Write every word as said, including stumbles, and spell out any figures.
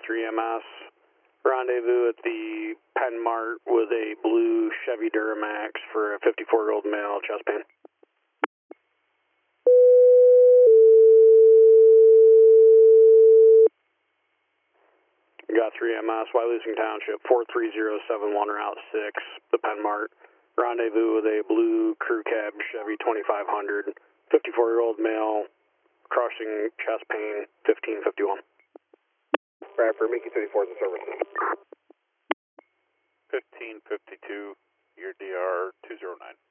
three M S. Rendezvous at the Penn Mart with a blue Chevy Duramax for a fifty-four-year-old male, chest pain. Got three M S, Wyalusing Township, four three zero seven one, Route six, the Penn Mart. Rendezvous with a blue crew cab Chevy twenty-five hundred, fifty-four-year-old male, crushing chest pain, fifteen fifty-one. Bradford, Mickey thirty-four is the service. fifteen fifty-two, your D R two zero nine.